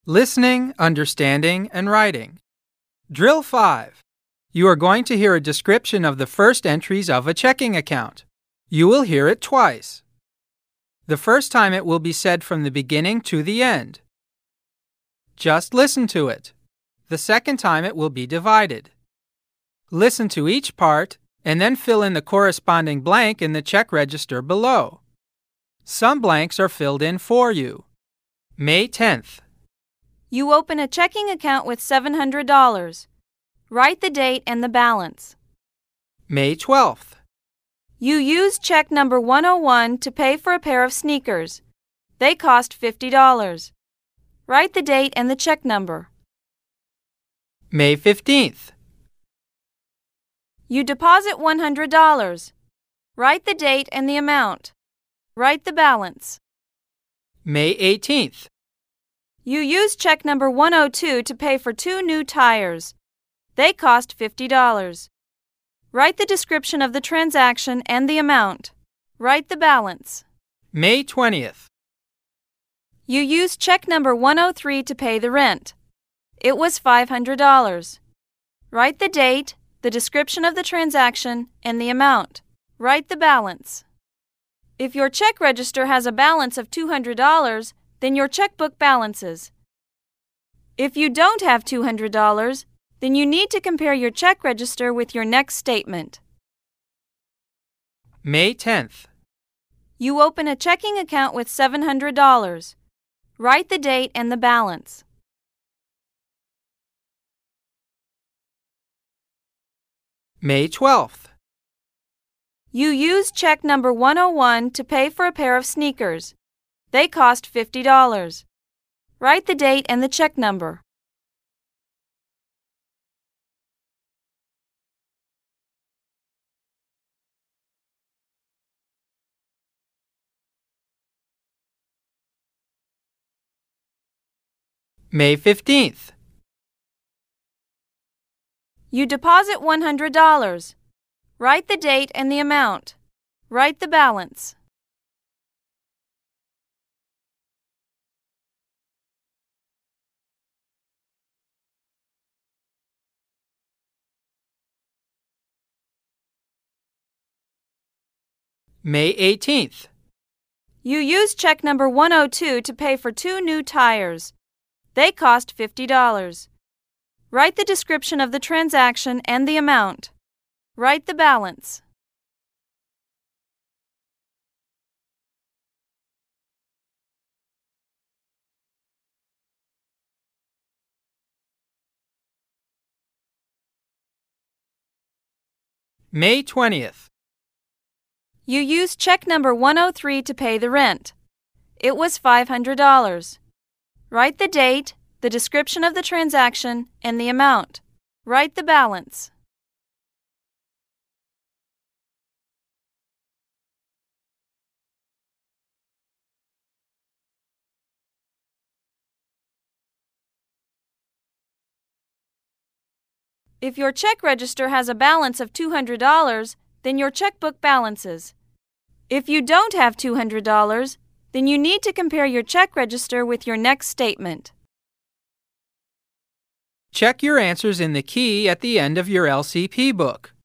Listening, understanding, and writing. Drill 5. You are going to hear a description of the first entries of a checking account. You will hear it twice. The first time it will be said from the beginning to the end. Just listen to it. The second time it will be divided. Listen to each part and then fill in the corresponding blank in the check register below. Some blanks are filled in for you. May 10th. You open a checking account with $700. Write the date and the balance. May 12th. You use check number 101 to pay for a pair of sneakers. They cost $50. Write the date and the check number. May 15th. You deposit $100. Write the date and the amount. Write the balance. May 18th. You use check number 102 to pay for 2 new tires. They cost $50. Write the description of the transaction and the amount. Write the balance. May 20th. You use check number 103 to pay the rent. It was $500. Write the date, the description of the transaction, and the amount. Write the balance. If your check register has a balance of $200, then your checkbook balances. If you don't have $200, then you need to compare your check register with your next statement. May 10th. You open a checking account with $700. Write the date and the balance. May 12th. You use check number 101 to pay for a pair of sneakers. They cost $50. Write the date and the check number. May 15th. You deposit $100. Write the date and the amount. Write the balance. May 18th. You use check number 102 to pay for 2 new tires. They cost $50. Write the description of the transaction and the amount. Write the balance. May 20th. You use check number 103 to pay the rent. It was $500. Write the date, the description of the transaction, and the amount. Write the balance. If your check register has a balance of $200, then your checkbook balances. If you don't have $200, then you need to compare your check register with your next statement. Check your answers in the key at the end of your LCP book.